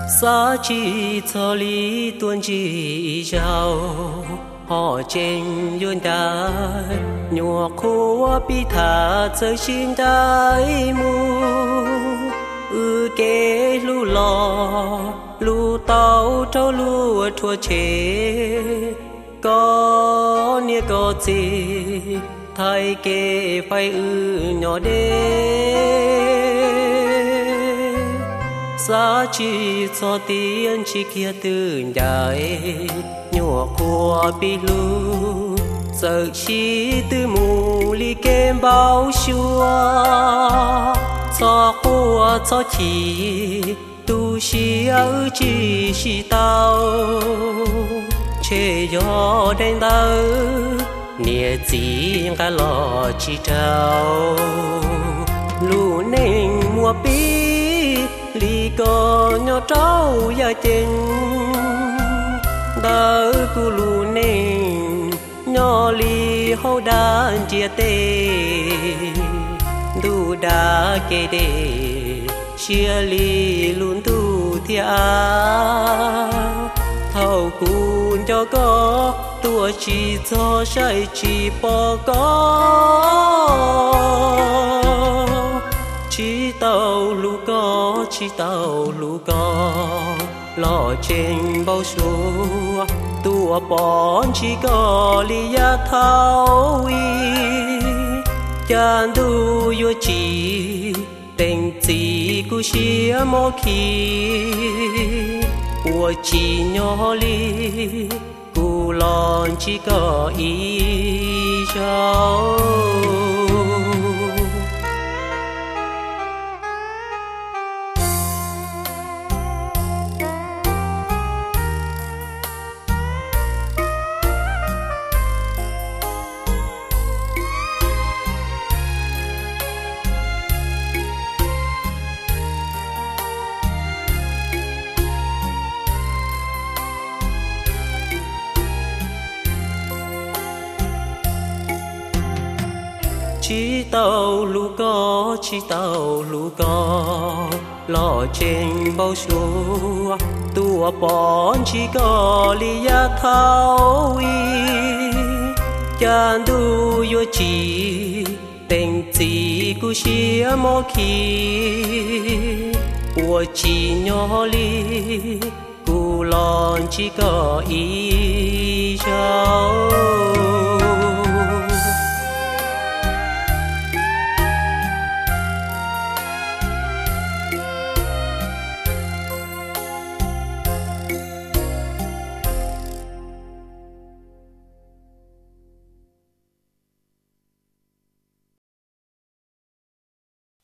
xa chỉ cho lý tuân chỉ giàu họ trên yuan đá nhua khô bi thả chơi xin đáy mu kê lu lò lu tàu trâu lu thua chế có nia có gì thay kê phải nhỏ đê xa chỉ cho tiền chỉ kia từ đại nhua của bi lu giờ chỉ từ mù li kem bao xua cho của cho chỉ tu sĩ ở chỉ tao chế gió đen đau nia chỉ cả lò chỉ trao lu nên mùa bi li có nhỏ trâu ya chân đỡ cu lu nên nhỏ li hậu đan chia tê du đa kê đê chia li luôn tu thia thâu cuốn cho có tua chỉ cho sai chỉ bỏ có chỉ tàu lũ có lò trên bao số tua bỏ chỉ có li ya thao y chan du yo chỉ tình chỉ của xia mò khi của chỉ nhỏ li của lon chỉ có ý sao chỉ tàu lũ có lò trên bao số tua bỏ chỉ có li ya thao y chan du yo chỉ tình chỉ của xia mò khi của chỉ nhỏ li của lon chỉ có ý